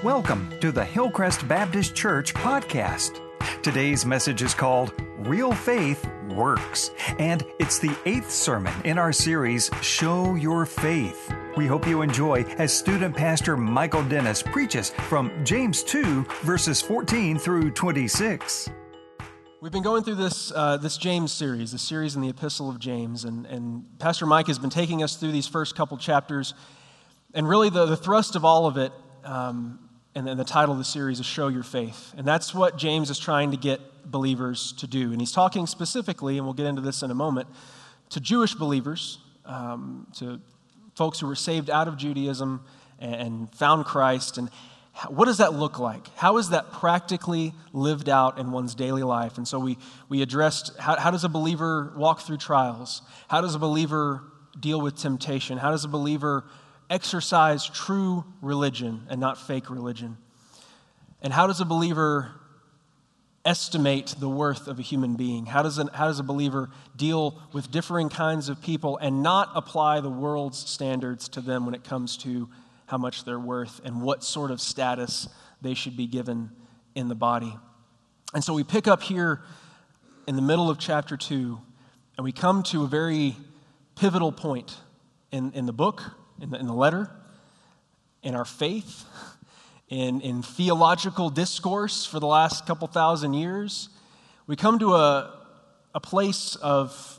Welcome to the Hillcrest Baptist Church podcast. Today's message is called Real Faith Works, and it's the 8th sermon in our series, Show Your Faith. We hope you enjoy as student pastor Michael Dennis preaches from James 2, verses 14 through 26. We've been going through this James series, the series in the Epistle of James, and Pastor Mike has been taking us through these first couple chapters, and really the thrust of all of it, and then the title of the series is Show Your Faith, and that's what James is trying to get believers to do, and he's talking specifically, and we'll get into this in a moment, to Jewish believers, to folks who were saved out of Judaism and found Christ, and what does that look like? How is that practically lived out in one's daily life? And so we addressed how does a believer walk through trials? How does a believer deal with temptation? How does a believer exercise true religion and not fake religion? And how does a believer estimate the worth of a human being? How does a believer deal with differing kinds of people and not apply the world's standards to them when it comes to how much they're worth and what sort of status they should be given in the body? And so we pick up here in the middle of chapter 2, and we come to a very pivotal point in the book, in the letter, in our faith, in theological discourse for the last couple thousand years. We come to a place of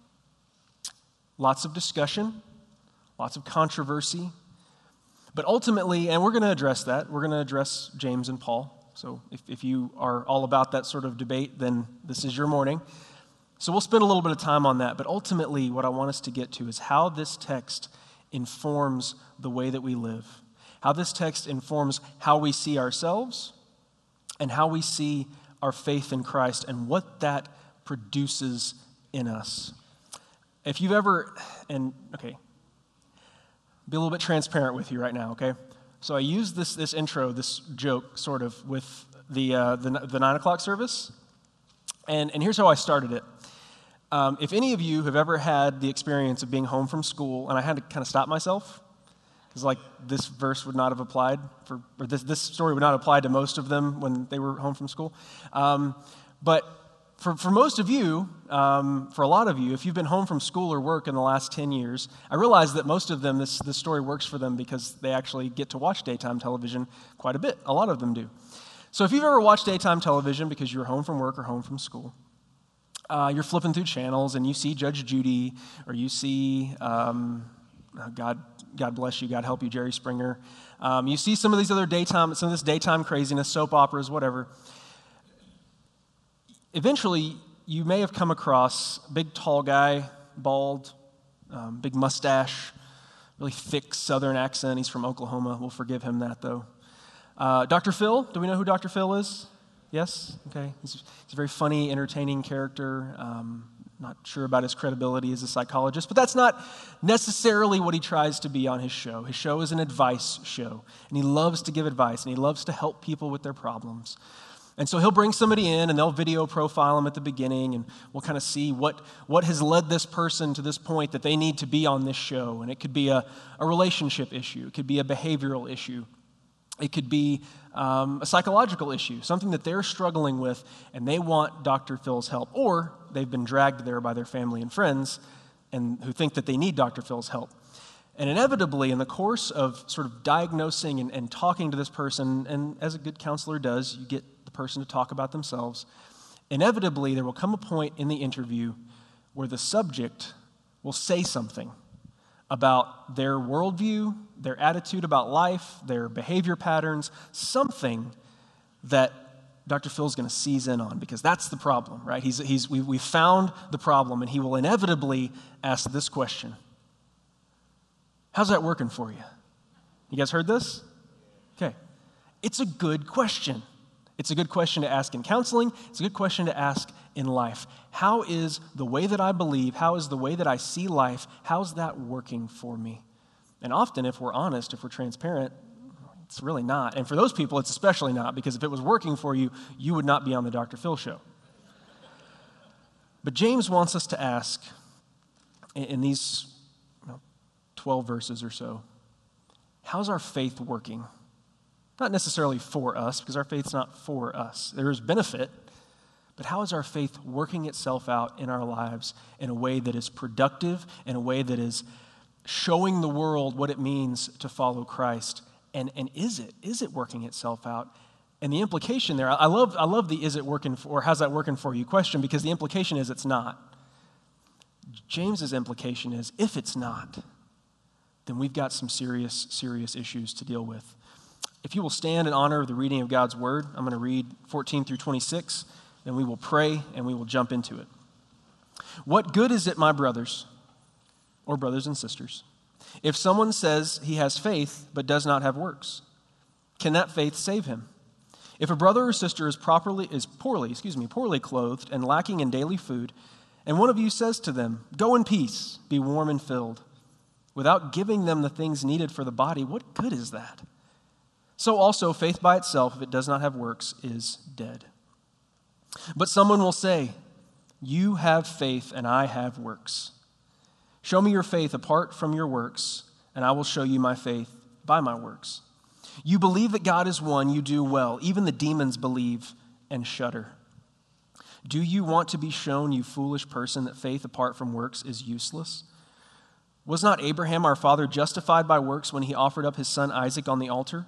lots of discussion, lots of controversy, but ultimately, and we're going to address that, we're going to address James and Paul. So if you are all about that sort of debate, then this is your morning. So we'll spend a little bit of time on that, but ultimately what I want us to get to is how this text informs the way that we live, how this text informs how we see ourselves and how we see our faith in Christ and what that produces in us. If you've ever, be a little bit transparent with you right now, okay? So I used this intro, this joke, sort of, with the 9 o'clock service, and here's how I started it. If any of you have ever had the experience of being home from school, and I had to kind of stop myself, because this verse would not have applied, or this story would not apply to most of them when they were home from school. But for most of you, for a lot of you, if you've been home from school or work in the last 10 years, I realize that most of them, this story works for them because they actually get to watch daytime television quite a bit. A lot of them do. So if you've ever watched daytime television because you're home from work or home from school, you're flipping through channels and you see Judge Judy, or you see, God bless you, God help you, Jerry Springer. You see some of this daytime craziness, soap operas, whatever. Eventually, you may have come across a big tall guy, bald, big mustache, really thick southern accent. He's from Oklahoma. We'll forgive him that, though. Dr. Phil, do we know who Dr. Phil is? Yes? Okay. He's a very funny, entertaining character. Not sure about his credibility as a psychologist, but that's not necessarily what he tries to be on his show. His show is an advice show, and he loves to give advice, and he loves to help people with their problems. And so he'll bring somebody in, and they'll video profile them at the beginning, and we'll kind of see what has led this person to this point that they need to be on this show. And it could be a relationship issue. It could be a behavioral issue. It could be a psychological issue, something that they're struggling with, and they want Dr. Phil's help. Or they've been dragged there by their family and friends and who think that they need Dr. Phil's help. And inevitably, in the course of sort of diagnosing and talking to this person, and as a good counselor does, you get the person to talk about themselves, inevitably there will come a point in the interview where the subject will say something about their worldview, their attitude about life, their behavior patterns, something that Dr. Phil's going to seize in on, because that's the problem, right? We found the problem, and he will inevitably ask this question. How's that working for you? You guys heard this? Okay. It's a good question. It's a good question to ask in counseling. It's a good question to ask in life. How is the way that I believe, how is the way that I see life, how's that working for me? And often, if we're honest, if we're transparent, it's really not. And for those people, it's especially not, because if it was working for you, you would not be on the Dr. Phil show. But James wants us to ask, in these 12 verses or so, how's our faith working? Not necessarily for us, because our faith's not for us. There is benefit, but how is our faith working itself out in our lives in a way that is productive, in a way that is showing the world what it means to follow Christ? And is it working itself out? And the implication there, I love the is it working for, or how's that working for you question, because the implication is it's not. James's implication is if it's not, then we've got some serious issues to deal with. If you will stand in honor of the reading of God's word, I'm going to read 14 through 26, then we will pray and we will jump into it. What good is it, my brothers, or brothers and sisters, if someone says he has faith but does not have works? Can that faith save him? If a brother or sister is poorly clothed and lacking in daily food, and one of you says to them, "Go in peace, be warm and filled," without giving them the things needed for the body, what good is that? So also faith by itself, if it does not have works, is dead. But someone will say, "You have faith and I have works. Show me your faith apart from your works, and I will show you my faith by my works. You believe that God is one, you do well. Even the demons believe and shudder. Do you want to be shown, you foolish person, that faith apart from works is useless? Was not Abraham our father justified by works when he offered up his son Isaac on the altar?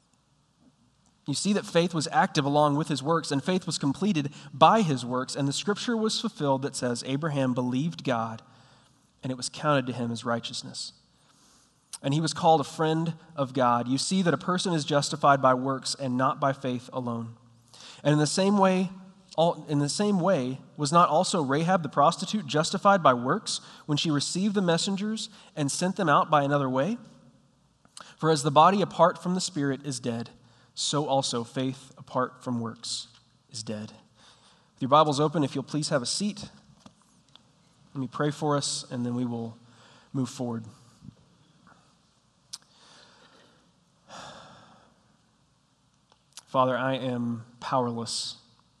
You see that faith was active along with his works, and faith was completed by his works, and the scripture was fulfilled that says, Abraham believed God, and it was counted to him as righteousness. And he was called a friend of God. You see that a person is justified by works and not by faith alone. And in the same way, was not also Rahab the prostitute justified by works when she received the messengers and sent them out by another way? For as the body apart from the spirit is dead, so also faith apart from works is dead. With your Bibles open, if you'll please have a seat. Let me pray for us, and then we will move forward. Father, I am powerless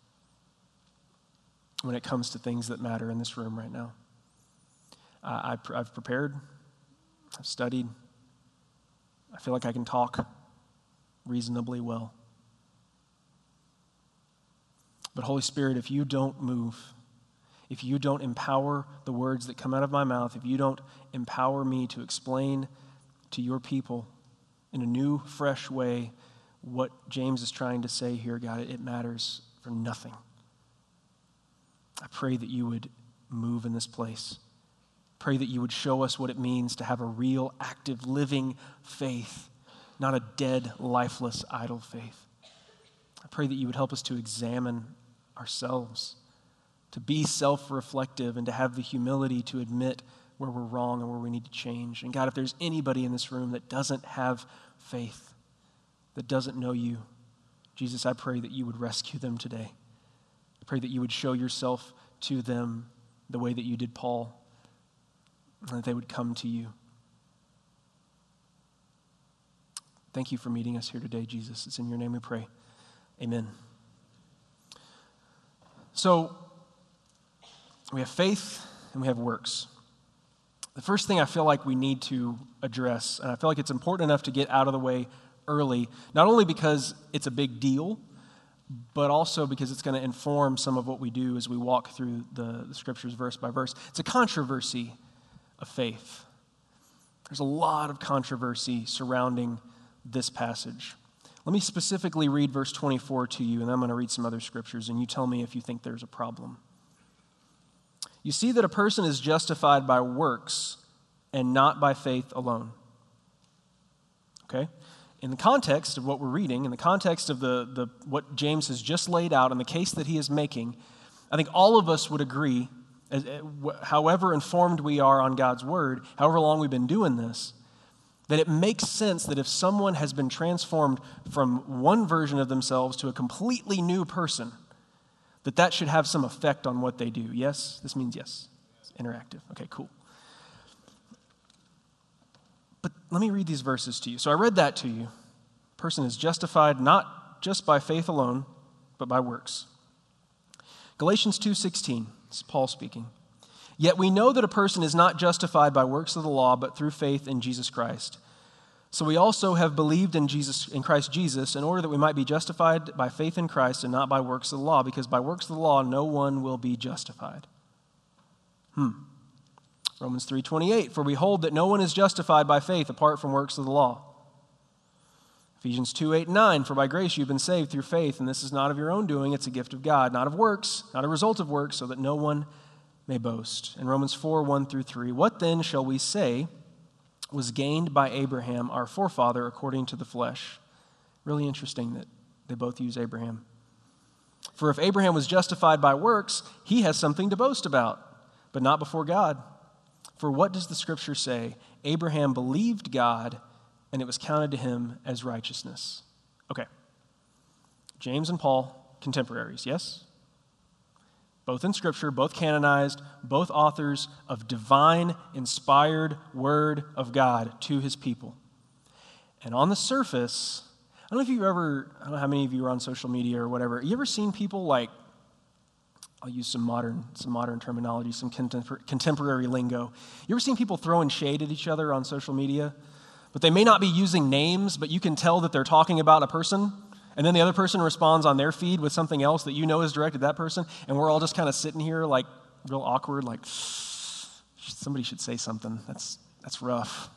when it comes to things that matter in this room right now. I've prepared, I've studied, I feel like I can talk reasonably well. But Holy Spirit, if you don't move, if you don't empower the words that come out of my mouth, if you don't empower me to explain to your people in a new, fresh way what James is trying to say here, God, it matters for nothing. I pray that you would move in this place. Pray that you would show us what it means to have a real, active, living faith, not a dead, lifeless, idle faith. I pray that you would help us to examine ourselves, to be self-reflective, and to have the humility to admit where we're wrong and where we need to change. And God, if there's anybody in this room that doesn't have faith, that doesn't know you, Jesus, I pray that you would rescue them today. I pray that you would show yourself to them the way that you did Paul, and that they would come to you. Thank you for meeting us here today, Jesus. It's in your name we pray. Amen. So, we have faith and we have works. The first thing I feel like we need to address, and I feel like it's important enough to get out of the way early, not only because it's a big deal, but also because it's going to inform some of what we do as we walk through the scriptures verse by verse. It's a controversy of faith. There's a lot of controversy surrounding this passage. Let me specifically read verse 24 to you, and then I'm going to read some other scriptures, and you tell me if you think there's a problem. You see that a person is justified by works and not by faith alone. Okay? In the context of what we're reading, in the context of the what James has just laid out and the case that he is making, I think all of us would agree, however informed we are on God's word, however long we've been doing this, that it makes sense that if someone has been transformed from one version of themselves to a completely new person, that should have some effect on what they do. Yes? This means yes. It's interactive. Okay, cool. But let me read these verses to you. So I read that to you. A person is justified not just by faith alone, but by works. Galatians 2:16, this is Paul speaking. Yet we know that a person is not justified by works of the law, but through faith in Jesus Christ. So we also have believed in Christ Jesus, in order that we might be justified by faith in Christ and not by works of the law, because by works of the law no one will be justified. Romans 3:28, for we hold that no one is justified by faith apart from works of the law. Ephesians 2:8-9, for by grace you've been saved through faith, and this is not of your own doing, it's a gift of God, not of works, not a result of works, so that no one may boast. And Romans 4:1-3, what then shall we say was gained by Abraham, our forefather, according to the flesh? Really interesting that they both use Abraham. For if Abraham was justified by works, he has something to boast about, but not before God. For what does the Scripture say? Abraham believed God, and it was counted to him as righteousness. Okay. James and Paul, contemporaries, yes? Both in Scripture, both canonized, both authors of divine, inspired Word of God to His people. And on the surface, I don't know how many of you are on social media or whatever. You ever seen people like, I'll use some modern terminology, some contemporary lingo. You ever seen people throwing shade at each other on social media? But they may not be using names, but you can tell that they're talking about a person. And then the other person responds on their feed with something else that you know is directed at that person. And we're all just kind of sitting here like real awkward, like somebody should say something. That's rough.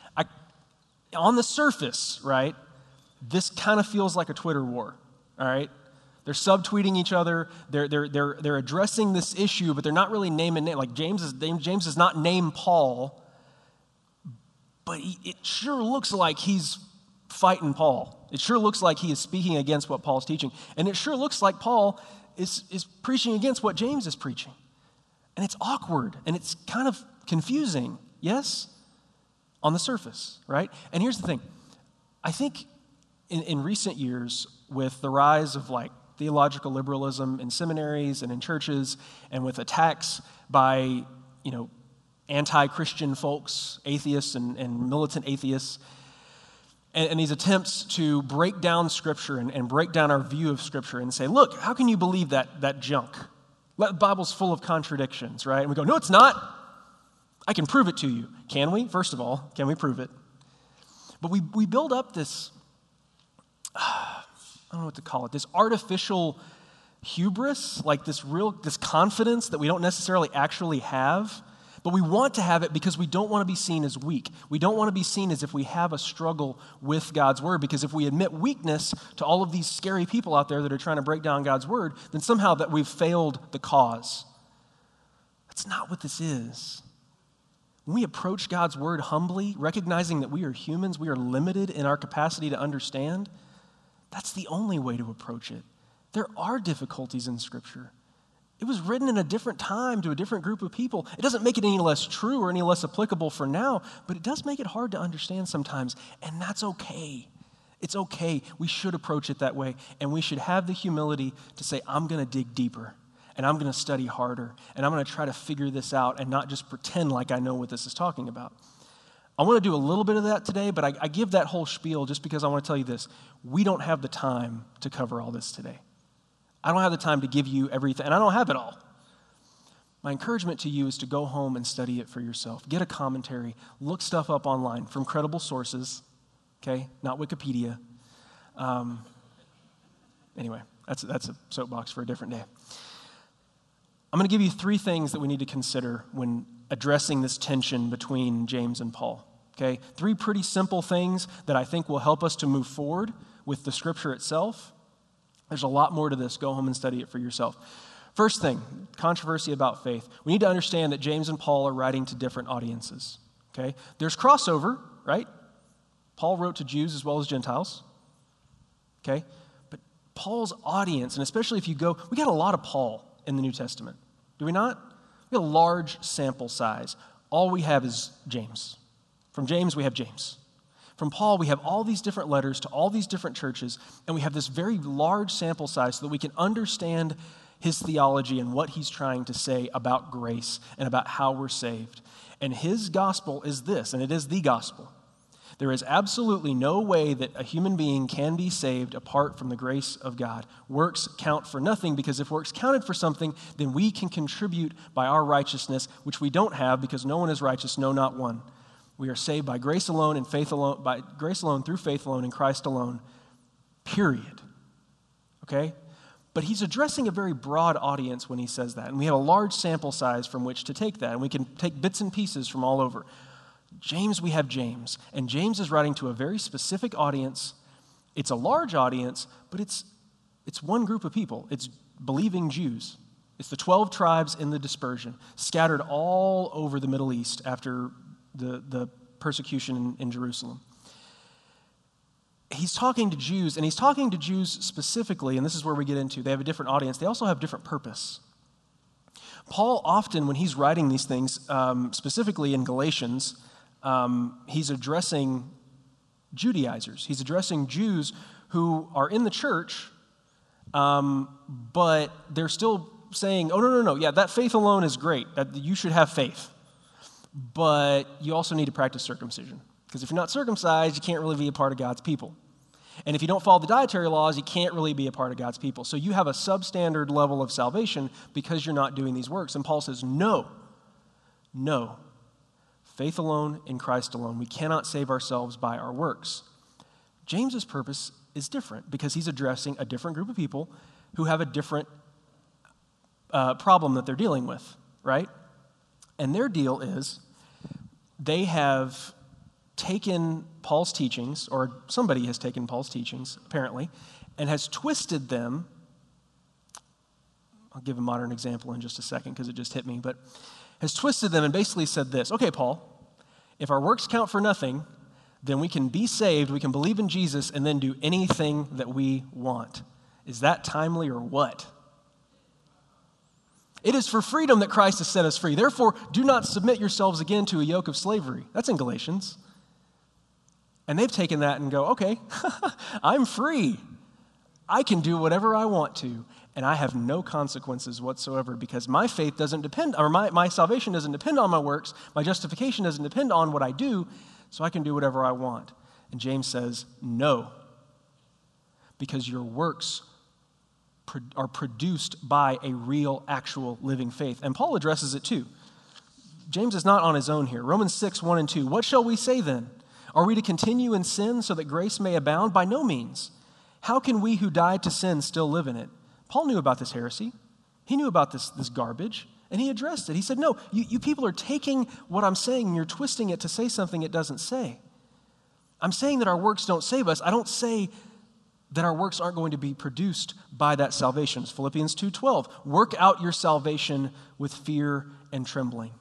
On the surface, right, this kind of feels like a Twitter war, all right? They're subtweeting each other. They're addressing this issue, but they're not really naming name. Like James does not name Paul, but it sure looks like he's fighting Paul. It sure looks like he is speaking against what Paul's teaching. And it sure looks like Paul is preaching against what James is preaching. And it's awkward, and it's kind of confusing, yes? On the surface, right? And here's the thing. I think in recent years, with the rise of like theological liberalism in seminaries and in churches, and with attacks by, anti-Christian folks, atheists and militant atheists, and these attempts to break down Scripture and break down our view of Scripture and say, look, how can you believe that junk? The Bible's full of contradictions, right? And we go, no, it's not. I can prove it to you. Can we? First of all, can we prove it? But we build up this, I don't know what to call it, this artificial hubris, like this confidence that we don't necessarily actually have. But we want to have it because we don't want to be seen as weak. We don't want to be seen as if we have a struggle with God's Word, because if we admit weakness to all of these scary people out there that are trying to break down God's Word, then somehow that we've failed the cause. That's not what this is. When we approach God's Word humbly, recognizing that we are humans, we are limited in our capacity to understand, that's the only way to approach it. There are difficulties in Scripture. It was written in a different time to a different group of people. It doesn't make it any less true or any less applicable for now, but it does make it hard to understand sometimes, and that's okay. It's okay. We should approach it that way, and we should have the humility to say, I'm going to dig deeper, and I'm going to study harder, and I'm going to try to figure this out and not just pretend like I know what this is talking about. I want to do a little bit of that today, but I give that whole spiel just because I want to tell you this. We don't have the time to cover all this today. I don't have the time to give you everything, and I don't have it all. My encouragement to you is to go home and study it for yourself. Get a commentary. Look stuff up online from credible sources, okay? Not Wikipedia. Anyway, that's a soapbox for a different day. I'm going to give you 3 things that we need to consider when addressing this tension between James and Paul, okay? 3 pretty simple things that I think will help us to move forward with the Scripture itself. There's a lot more to this. Go home and study it for yourself. First thing, controversy about faith. We need to understand that James and Paul are writing to different audiences, okay? There's crossover, right? Paul wrote to Jews as well as Gentiles, okay? But Paul's audience, and especially if you go, we got a lot of Paul in the New Testament, do we not? We have a large sample size. All we have is James. From James, we have James. From Paul, we have all these different letters to all these different churches, and we have this very large sample size so that we can understand his theology and what he's trying to say about grace and about how we're saved. And his gospel is this, and it is the gospel. There is absolutely no way that a human being can be saved apart from the grace of God. Works count for nothing, because if works counted for something, then we can contribute by our righteousness, which we don't have because no one is righteous, no, not one. We are saved by grace alone and faith alone, by grace alone, through faith alone, in Christ alone, period. Okay? But he's addressing a very broad audience when he says that, and we have a large sample size from which to take that, and we can take bits and pieces from all over. James, we have James, and James is writing to a very specific audience. It's a large audience, but it's one group of people. It's believing Jews. It's the 12 tribes in the dispersion, scattered all over the Middle East after the persecution in Jerusalem. He's talking to Jews, and he's talking to Jews specifically, and this is where we get into, they have a different audience. They also have different purpose. Paul often, when he's writing these things, specifically in Galatians, he's addressing Judaizers. He's addressing Jews who are in the church, but they're still saying, oh, no, yeah, that faith alone is great, that you should have faith, but you also need to practice circumcision. Because if you're not circumcised, you can't really be a part of God's people. And if you don't follow the dietary laws, you can't really be a part of God's people. So you have a substandard level of salvation because you're not doing these works. And Paul says, no. Faith alone in Christ alone. We cannot save ourselves by our works. James's purpose is different because he's addressing a different group of people who have a different problem that they're dealing with, right? And their deal is they have taken Paul's teachings, or somebody has taken Paul's teachings, apparently, and has twisted them. I'll give a modern example in just a second because it just hit me, but has twisted them and basically said this, okay, Paul, if our works count for nothing, then we can be saved, we can believe in Jesus, and then do anything that we want. Is that timely or what? It is for freedom that Christ has set us free. Therefore, do not submit yourselves again to a yoke of slavery. That's in Galatians. And they've taken that and go, okay, I'm free. I can do whatever I want to, and I have no consequences whatsoever because my faith doesn't depend, or my salvation doesn't depend on my works, my justification doesn't depend on what I do, so I can do whatever I want. And James says, no, because your works are produced by a real, actual, living faith. And Paul addresses it too. James is not on his own here. Romans 6, 1 and 2. What shall we say then? Are we to continue in sin so that grace may abound? By no means. How can we who died to sin still live in it? Paul knew about this heresy. He knew about this garbage, and he addressed it. He said, no, you people are taking what I'm saying and you're twisting it to say something it doesn't say. I'm saying that our works don't save us. I don't say that our works aren't going to be produced by that salvation. It's Philippians 2:12. Work out your salvation with fear and trembling.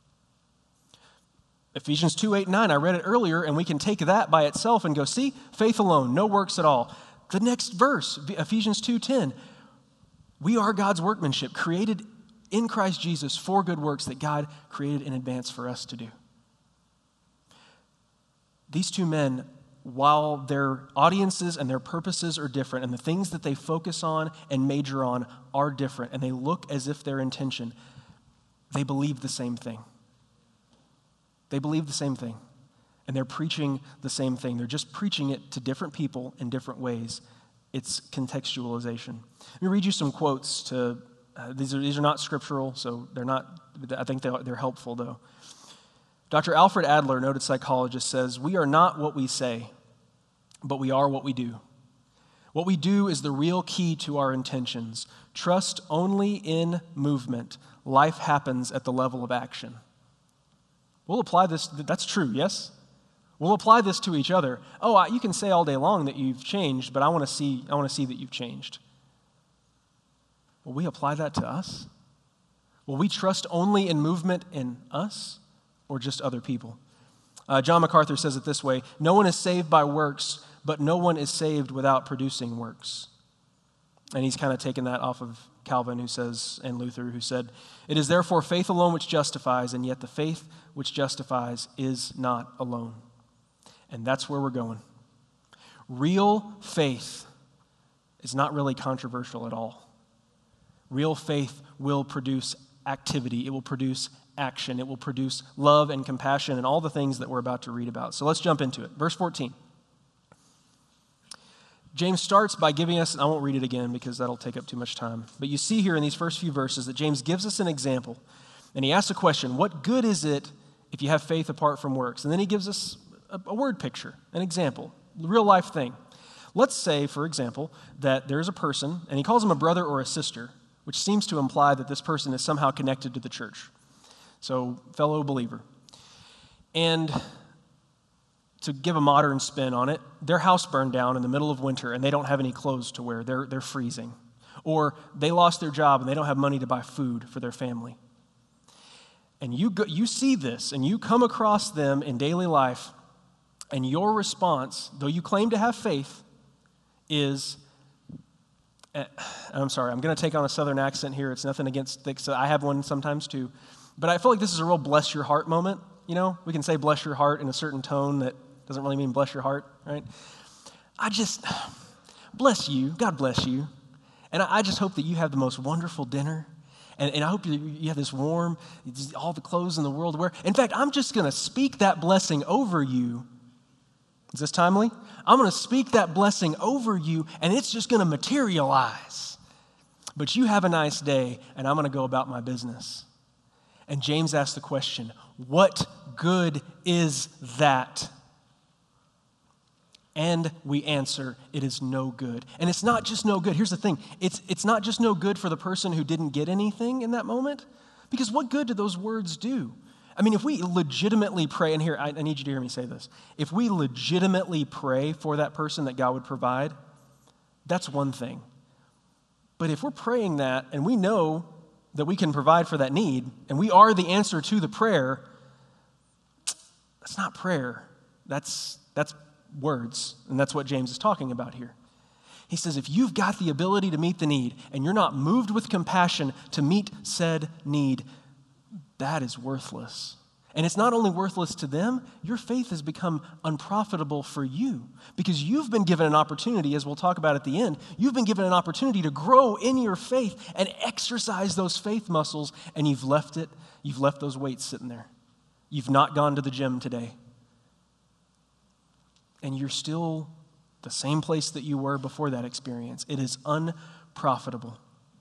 Ephesians 2:8 and 9, I read it earlier, and we can take that by itself and go, see, faith alone, no works at all. The next verse, Ephesians 2:10, we are God's workmanship, created in Christ Jesus for good works that God created in advance for us to do. These two men, while their audiences and their purposes are different, and the things that they focus on and major on are different, and they look as if their intention, they believe the same thing. They believe the same thing, and they're preaching the same thing. They're just preaching it to different people in different ways. It's contextualization. Let me read you some quotes. These are not scriptural, so they're not. I think they're helpful, though. Dr. Alfred Adler, noted psychologist, says, "We are not what we say, but we are what we do. What we do is the real key to our intentions. Trust only in movement. Life happens at the level of action." We'll apply this. That's true, yes? We'll apply this to each other. Oh, you can say all day long that you've changed, but I want to see that you've changed. Will we apply that to us? Will we trust only in movement in us or just other people? John MacArthur says it this way: no one is saved by works, but no one is saved without producing works. And he's kind of taken that off of Calvin, and Luther, who said, "It is therefore faith alone which justifies, and yet the faith which justifies is not alone." And that's where we're going. Real faith is not really controversial at all. Real faith will produce activity. It will produce action. It will produce love and compassion and all the things that we're about to read about. So let's jump into it. Verse 14. James starts by giving us, and I won't read it again because that'll take up too much time, but you see here in these first few verses that James gives us an example, and he asks a question: what good is it if you have faith apart from works. And then he gives us a word picture, an example, a real life thing. Let's say, for example, that there's a person, and he calls him a brother or a sister, which seems to imply that this person is somehow connected to the church. So, fellow believer. And to give a modern spin on it, their house burned down in the middle of winter and they don't have any clothes to wear. They're freezing. Or they lost their job and they don't have money to buy food for their family. And you see this and you come across them in daily life, and your response, though you claim to have faith, is, I'm sorry, I'm going to take on a southern accent here. It's nothing against thick, so I have one sometimes too. But I feel like this is a real bless your heart moment. You know, we can say bless your heart in a certain tone that doesn't really mean bless your heart, right? Bless you, God bless you. And I just hope that you have the most wonderful dinner. And I hope you have this warm, all the clothes in the world to wear. In fact, I'm just going to speak that blessing over you. Is this timely? I'm going to speak that blessing over you, and it's just going to materialize. But you have a nice day, and I'm going to go about my business. And James asks the question, what good is that? And we answer, it is no good. And it's not just no good. Here's the thing. It's not just no good for the person who didn't get anything in that moment. Because what good do those words do? I mean, if we legitimately pray, and here, I need you to hear me say this. If we legitimately pray for that person that God would provide, that's one thing. But if we're praying that, and we know that we can provide for that need, and we are the answer to the prayer, that's not prayer. That's words, and that's what James is talking about here. He says, if you've got the ability to meet the need, and you're not moved with compassion to meet said need, that is worthless. And it's not only worthless to them, your faith has become unprofitable for you because you've been given an opportunity, as we'll talk about at the end, you've been given an opportunity to grow in your faith and exercise those faith muscles, and you've left those weights sitting there. You've not gone to the gym today. And you're still the same place that you were before that experience. It is unprofitable.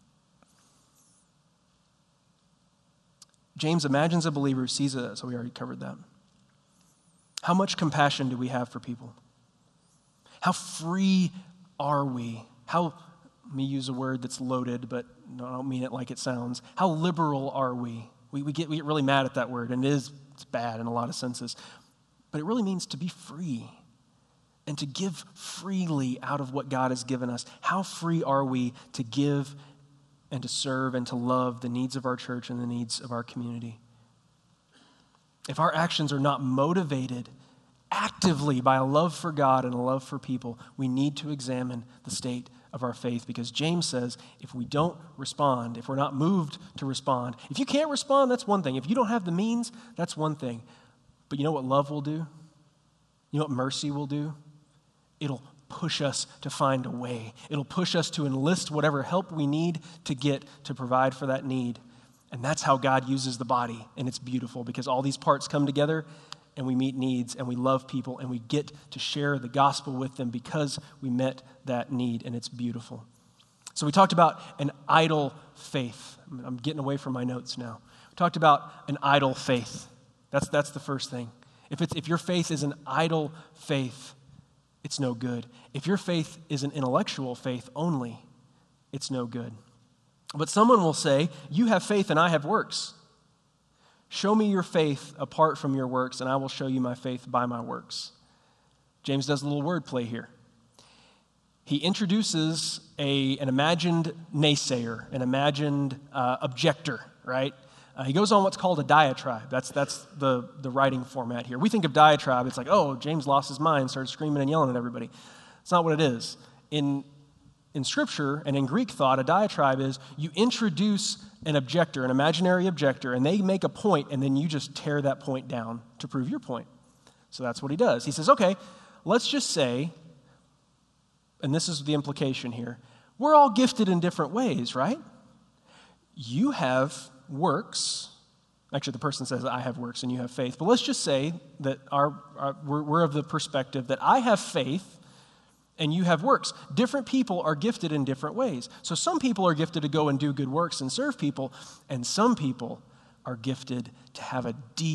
James imagines a believer who sees it, so we already covered that. How much compassion do we have for people? How free are we? Let me use a word that's loaded, but no, I don't mean it like it sounds. How liberal are we? We get really mad at that word, and it's bad in a lot of senses. But it really means to be free and to give freely out of what God has given us. How free are we to give and to serve and to love the needs of our church and the needs of our community? If our actions are not motivated actively by a love for God and a love for people, we need to examine the state of our faith, because James says if we don't respond, if we're not moved to respond, if you can't respond, that's one thing. If you don't have the means, that's one thing. But you know what love will do? You know what mercy will do? It'll push us to find a way. It'll push us to enlist whatever help we need to get to provide for that need. And that's how God uses the body. And it's beautiful because all these parts come together and we meet needs and we love people and we get to share the gospel with them because we met that need, and it's beautiful. So we talked about an idle faith. I'm getting away from my notes now. We talked about an idle faith. That's the first thing. If your faith is an idle faith, it's no good. If your faith is an intellectual faith only, it's no good. But someone will say, you have faith and I have works. Show me your faith apart from your works, and I will show you my faith by my works. James does a little wordplay here. He introduces an imagined naysayer, an imagined objector, right? He goes on what's called a diatribe. That's the writing format here. We think of diatribe, it's like, oh, James lost his mind, started screaming and yelling at everybody. It's not what it is. In Scripture and in Greek thought, a diatribe is you introduce an objector, an imaginary objector, and they make a point, and then you just tear that point down to prove your point. So that's what he does. He says, okay, let's just say, and this is the implication here, we're all gifted in different ways, right? You have works. Actually, the person says, I have works and you have faith. But let's just say that we're of the perspective that I have faith and you have works. Different people are gifted in different ways. So some people are gifted to go and do good works and serve people, and some people are gifted to have a deep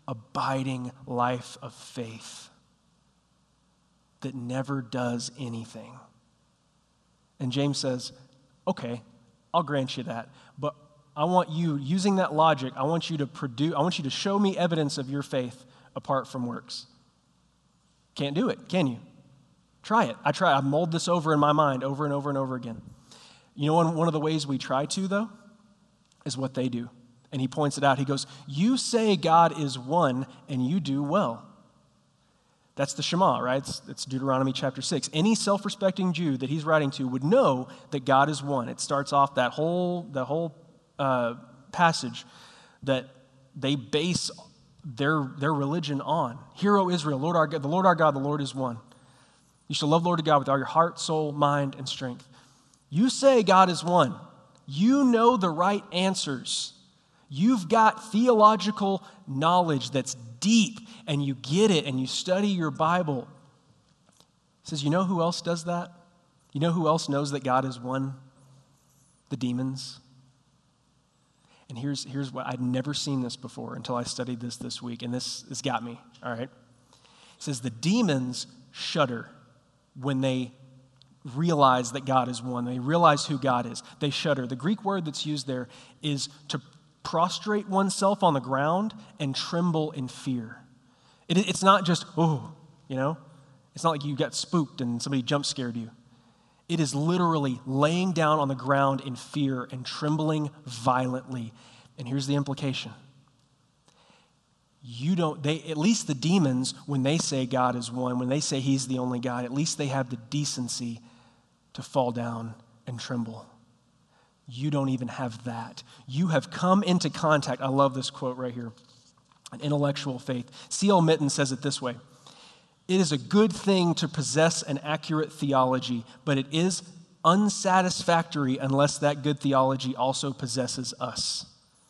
abiding life of faith that never does anything. And James says, okay, I'll grant you that, but I want you, using that logic, I want you to show me evidence of your faith apart from works. Can't do it, can you? Try it. I mulled this over in my mind over and over and over again. You know, one of the ways we try to, though, is what they do. And he points it out. He goes, you say God is one, and you do well. That's the Shema, right? It's Deuteronomy chapter 6. Any self-respecting Jew that he's writing to would know that God is one. It starts off that whole passage that they base their religion on. Hear, O Israel, the Lord our God, the Lord is one. You shall love the Lord your God with all your heart, soul, mind, and strength. You say God is one. You know the right answers. You've got theological knowledge that's deep, and you get it, and you study your Bible. He says, you know who else does that? You know who else knows that God is one? The demons. And here's what, I'd never seen this before until I studied this week, and this has got me, all right? It says the demons shudder when they realize that God is one. They realize who God is. They shudder. The Greek word that's used there is to prostrate oneself on the ground and tremble in fear. It's not just, it's not like you got spooked and somebody jump scared you. It is literally laying down on the ground in fear and trembling violently. And here's the implication. At least the demons, when they say God is one, when they say he's the only God, at least they have the decency to fall down and tremble. You don't even have that. You have come into contact. I love this quote right here. An intellectual faith. C.L. Mitten says it this way. It is a good thing to possess an accurate theology, but it is unsatisfactory unless that good theology also possesses us.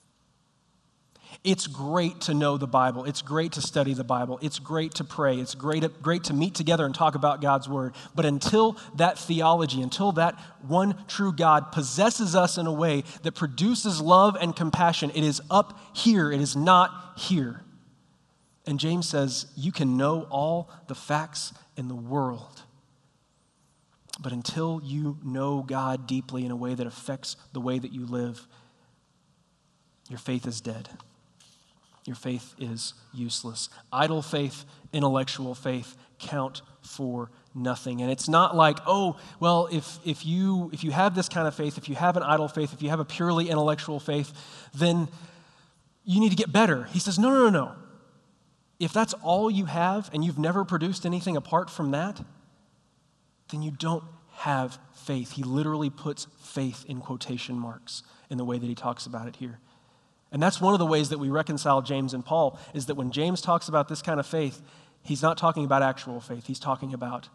It's great to know the Bible. It's great to study the Bible. It's great to pray. It's great to meet together and talk about God's word. But until that theology, until that one true God possesses us in a way that produces love and compassion, it is up here. It is not here. And James says, you can know all the facts in the world. But until you know God deeply in a way that affects the way that you live, your faith is dead. Your faith is useless. Idle faith, intellectual faith count for nothing. And it's not like, if you have this kind of faith, if you have an idle faith, if you have a purely intellectual faith, then you need to get better. He says, no. If that's all you have and you've never produced anything apart from that, then you don't have faith. He literally puts faith in quotation marks in the way that he talks about it here. And that's one of the ways that we reconcile James and Paul, is that when James talks about this kind of faith, he's not talking about actual faith. He's talking about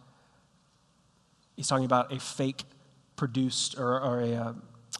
a fake produced or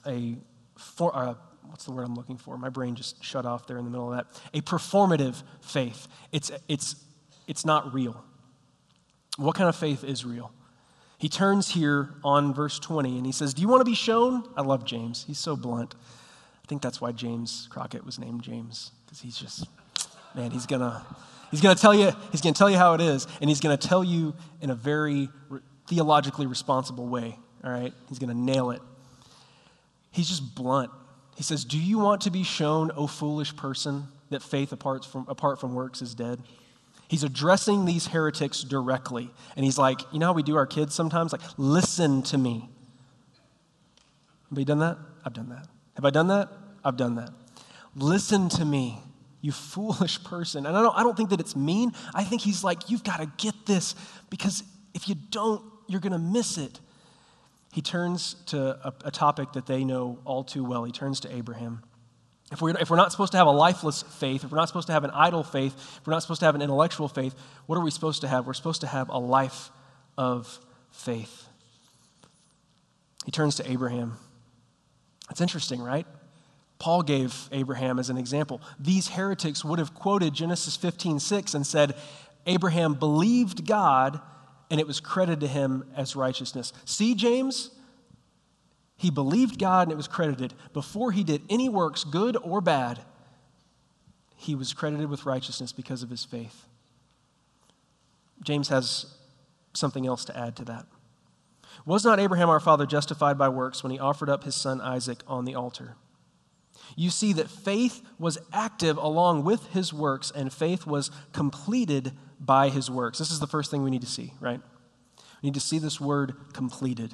what's the word I'm looking for? My brain just shut off there in the middle of that. A performative faith. It's not real. What kind of faith is real? He turns here on verse 20 and he says, do you want to be shown? I love James. He's so blunt. I think that's why James Crockett was named James, because he's just, man, he's gonna tell you how it is, and he's gonna tell you in a very theologically responsible way. All right, he's gonna nail it. He's just blunt. He says, "Do you want to be shown, O foolish person, that faith apart from works is dead?" He's addressing these heretics directly, and he's like, you know how we do our kids sometimes, like, listen to me. Have you done that? I've done that. Have I done that? I've done that. Listen to me, you foolish person. And I don't think that it's mean. I think he's like, you've got to get this, because if you don't, you're going to miss it. He turns to a topic that they know all too well. He turns to Abraham. If we're not supposed to have a lifeless faith, if we're not supposed to have an idle faith, if we're not supposed to have an intellectual faith, what are we supposed to have? We're supposed to have a life of faith. He turns to Abraham. It's interesting, right? Paul gave Abraham as an example. These heretics would have quoted Genesis 15:6 and said, Abraham believed God and it was credited to him as righteousness. See, James? He believed God and it was credited. Before he did any works, good or bad, he was credited with righteousness because of his faith. James has something else to add to that. Was not Abraham our father justified by works when he offered up his son Isaac on the altar? You see that faith was active along with his works, and faith was completed by his works. This is the first thing we need to see, right? We need to see this word completed.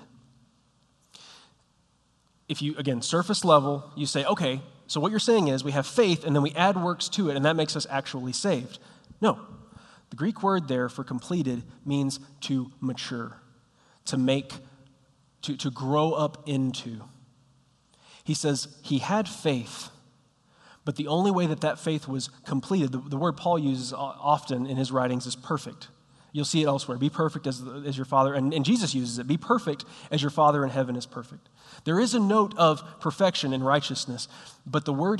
If you, again, surface level, you say, okay, so what you're saying is we have faith and then we add works to it and that makes us actually saved. No. The Greek word there for completed means to mature, to make, to grow up into. He says he had faith, but the only way that faith was completed, the word Paul uses often in his writings is perfect. You'll see it elsewhere. Be perfect as your Father, and Jesus uses it. Be perfect as your Father in heaven is perfect. There is a note of perfection and righteousness, but the word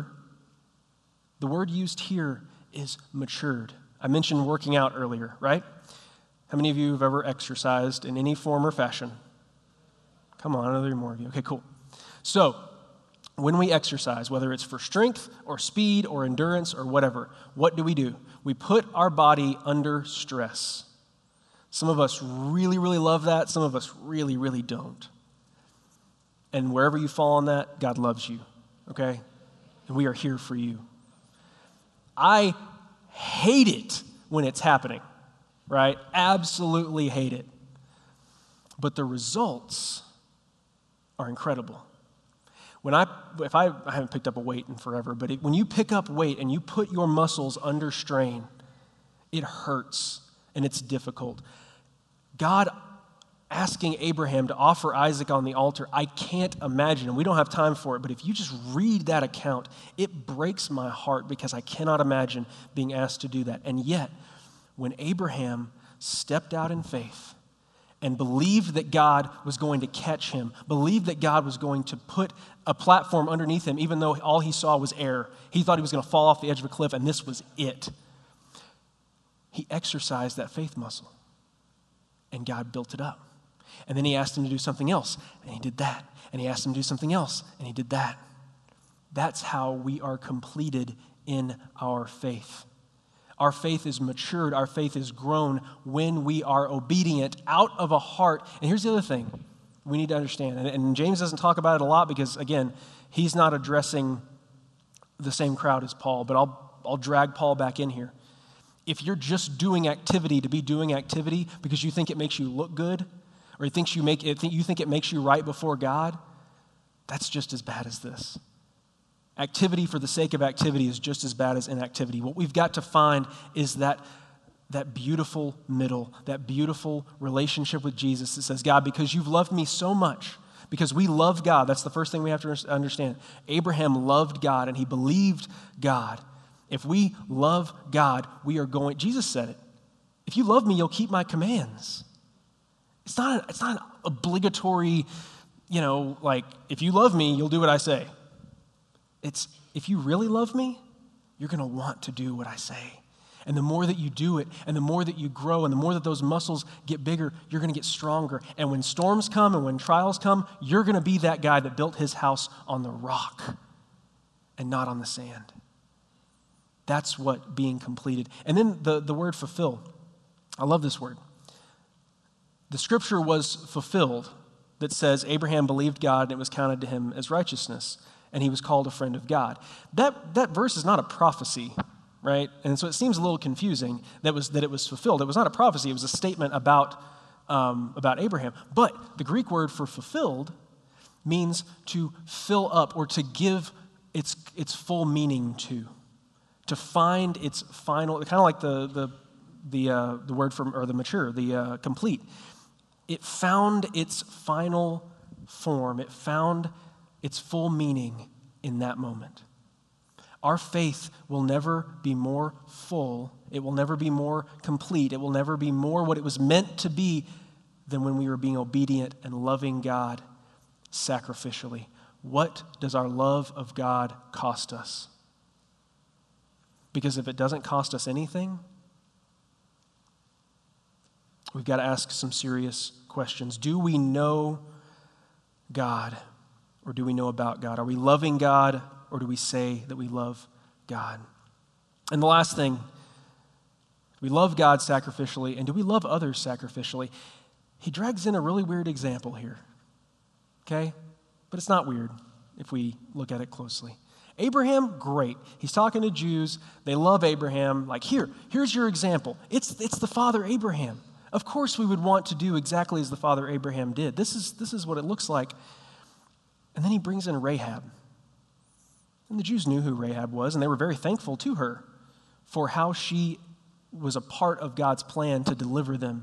used here is matured. I mentioned working out earlier, right? How many of you have ever exercised in any form or fashion? Come on, I know there are more of you. Okay, cool. So, when we exercise, whether it's for strength or speed or endurance or whatever, what do? We put our body under stress. Some of us really, really love that. Some of us really, really don't. And wherever you fall on that, God loves you, okay? And we are here for you. I hate it when it's happening, right? Absolutely hate it. But the results are incredible. I haven't picked up a weight in forever, but when you pick up weight and you put your muscles under strain, it hurts and it's difficult. God asking Abraham to offer Isaac on the altar, I can't imagine, and we don't have time for it, but if you just read that account, it breaks my heart because I cannot imagine being asked to do that. And yet, when Abraham stepped out in faith and believed that God was going to catch him, believed that God was going to put a platform underneath him, even though all he saw was air. He thought he was going to fall off the edge of a cliff, and this was it. He exercised that faith muscle, and God built it up. And then he asked him to do something else, and he did that. And he asked him to do something else, and he did that. That's how we are completed in our faith. Our faith is matured, our faith is grown when we are obedient out of a heart. And here's the other thing we need to understand, and James doesn't talk about it a lot because, again, he's not addressing the same crowd as Paul, but I'll drag Paul back in here. If you're just doing activity to be doing activity because you think it makes you look good, or you think it makes you right before God, that's just as bad as this. Activity for the sake of activity is just as bad as inactivity. What we've got to find is that beautiful middle, that beautiful relationship with Jesus that says, God, because you've loved me so much, because we love God, that's the first thing we have to understand. Abraham loved God and he believed God. If we love God, Jesus said it. If you love me, you'll keep my commands. It's not an obligatory, if you love me, you'll do what I say. It's, if you really love me, you're going to want to do what I say. And the more that you do it, and the more that you grow, and the more that those muscles get bigger, you're going to get stronger. And when storms come and when trials come, you're going to be that guy that built his house on the rock and not on the sand. That's what being completed. And then the word fulfill. I love this word. The scripture was fulfilled that says Abraham believed God and it was counted to him as righteousness, and he was called a friend of God. That verse is not a prophecy, right? And so it seems a little confusing that it was fulfilled. It was not a prophecy. It was a statement about Abraham. But the Greek word for fulfilled means to fill up or to give its full meaning to find its final, kind of like the word from, or the mature, the complete. It found its final form. It found its full meaning in that moment. Our faith will never be more full. It will never be more complete. It will never be more what it was meant to be than when we were being obedient and loving God sacrificially. What does our love of God cost us? Because if it doesn't cost us anything, we've got to ask some serious questions. Do we know God, or do we know about God? Are we loving God, or do we say that we love God? And the last thing, we love God sacrificially, and do we love others sacrificially? He drags in a really weird example here, okay? But it's not weird if we look at it closely. Abraham, great. He's talking to Jews. They love Abraham. Like, here's your example. It's the father Abraham. Of course we would want to do exactly as the father Abraham did. This is what it looks like. And then he brings in Rahab. And the Jews knew who Rahab was, and they were very thankful to her for how she was a part of God's plan to deliver them.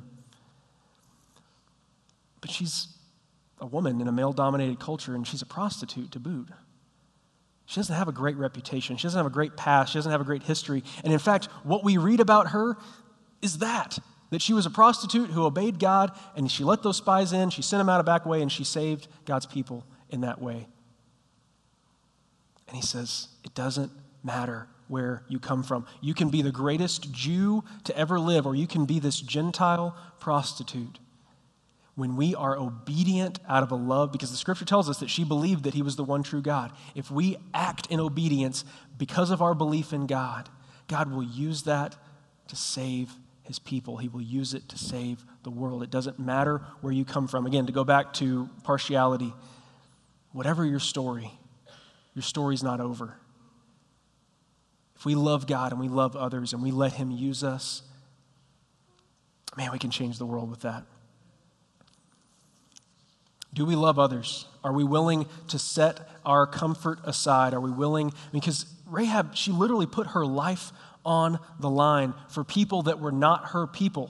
But she's a woman in a male-dominated culture, and she's a prostitute to boot. She doesn't have a great reputation. She doesn't have a great past. She doesn't have a great history. And in fact, what we read about her is that she was a prostitute who obeyed God, and she let those spies in, she sent them out a back way, and she saved God's people in that way. And he says, it doesn't matter where you come from. You can be the greatest Jew to ever live, or you can be this Gentile prostitute. When we are obedient out of a love, because the scripture tells us that she believed that he was the one true God. If we act in obedience because of our belief in God, God will use that to save his people. He will use it to save the world. It doesn't matter where you come from. Again, to go back to partiality, whatever your story's not over. If we love God and we love others and we let him use us, man, we can change the world with that. Do we love others? Are we willing to set our comfort aside? Are we willing? Because Rahab, she literally put her life on the line for people that were not her people.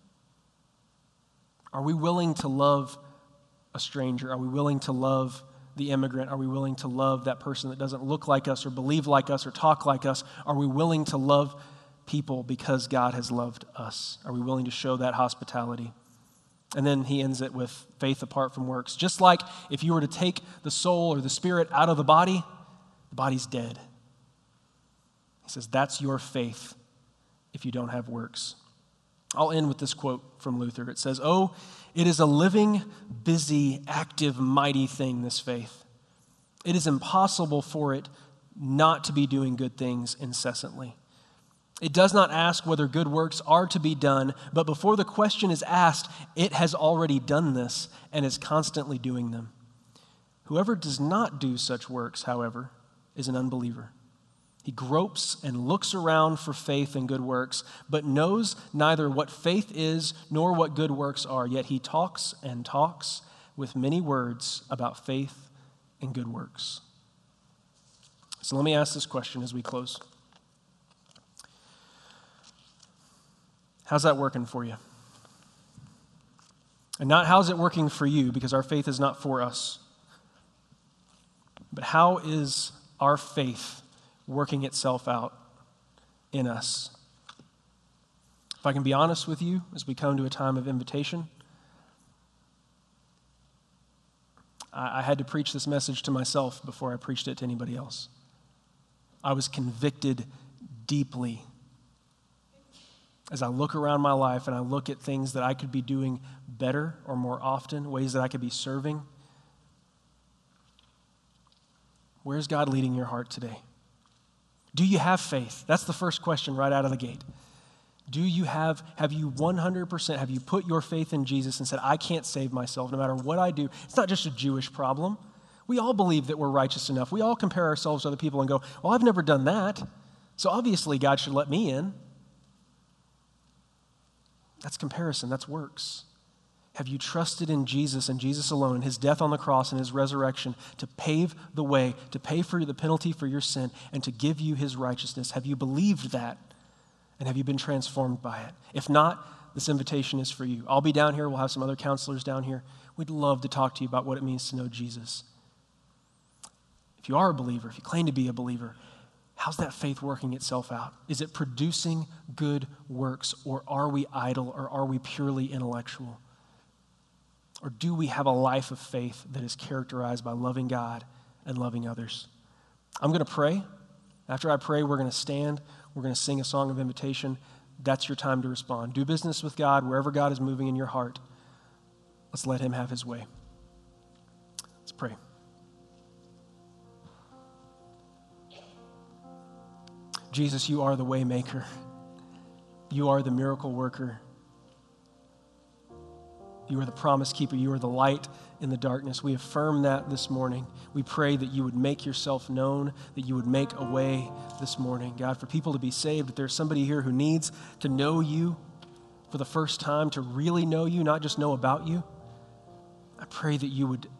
Are we willing to love a stranger? Are we willing to love the immigrant? Are we willing to love that person that doesn't look like us or believe like us or talk like us? Are we willing to love people because God has loved us? Are we willing to show that hospitality? And then he ends it with faith apart from works. Just like if you were to take the soul or the spirit out of the body's dead. He says, that's your faith if you don't have works. I'll end with this quote from Luther. It says, "Oh, it is a living, busy, active, mighty thing, this faith. It is impossible for it not to be doing good things incessantly. It does not ask whether good works are to be done, but before the question is asked, it has already done this and is constantly doing them. Whoever does not do such works, however, is an unbeliever. He gropes and looks around for faith and good works, but knows neither what faith is nor what good works are, yet he talks and talks with many words about faith and good works." So let me ask this question as we close. How's that working for you? And not how's it working for you, because our faith is not for us. But how is our faith working itself out in us? If I can be honest with you, as we come to a time of invitation, I had to preach this message to myself before I preached it to anybody else. I was convicted deeply as I look around my life and I look at things that I could be doing better or more often, ways that I could be serving. Where's God leading your heart today? Do you have faith? That's the first question right out of the gate. Have you 100%, have you put your faith in Jesus and said, I can't save myself no matter what I do? It's not just a Jewish problem. We all believe that we're righteous enough. We all compare ourselves to other people and go, well, I've never done that, so obviously God should let me in. That's comparison. That's works. Have you trusted in Jesus and Jesus alone, and his death on the cross and his resurrection to pave the way, to pay for the penalty for your sin, and to give you his righteousness? Have you believed that? And have you been transformed by it? If not, this invitation is for you. I'll be down here. We'll have some other counselors down here. We'd love to talk to you about what it means to know Jesus. If you are a believer, if you claim to be a believer, how's that faith working itself out? Is it producing good works, or are we idle, or are we purely intellectual? Or do we have a life of faith that is characterized by loving God and loving others? I'm going to pray. After I pray, we're going to stand. We're going to sing a song of invitation. That's your time to respond. Do business with God wherever God is moving in your heart. Let's let him have his way. Let's pray. Jesus, you are the way maker. You are the miracle worker. You are the promise keeper. You are the light in the darkness. We affirm that this morning. We pray that you would make yourself known, that you would make a way this morning. God, for people to be saved, if there's somebody here who needs to know you for the first time, to really know you, not just know about you, I pray that you would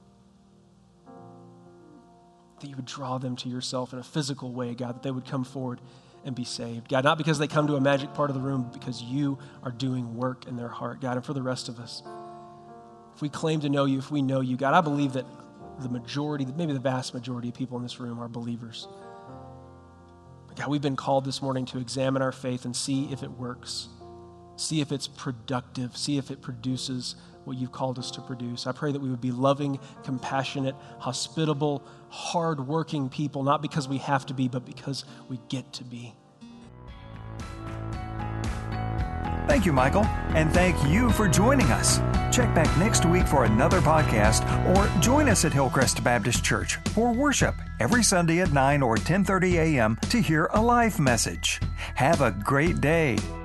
draw them to yourself in a physical way, God, that they would come forward and be saved. God, not because they come to a magic part of the room, but because you are doing work in their heart, God. And for the rest of us, if we claim to know you, if we know you, God, I believe that the majority, maybe the vast majority of people in this room are believers. But God, we've been called this morning to examine our faith and see if it works, see if it's productive, see if it produces what you've called us to produce. I pray that we would be loving, compassionate, hospitable, hardworking people, not because we have to be, but because we get to be. Thank you, Michael, and thank you for joining us. Check back next week for another podcast, or join us at Hillcrest Baptist Church for worship every Sunday at 9 or 10:30 a.m. to hear a live message. Have a great day.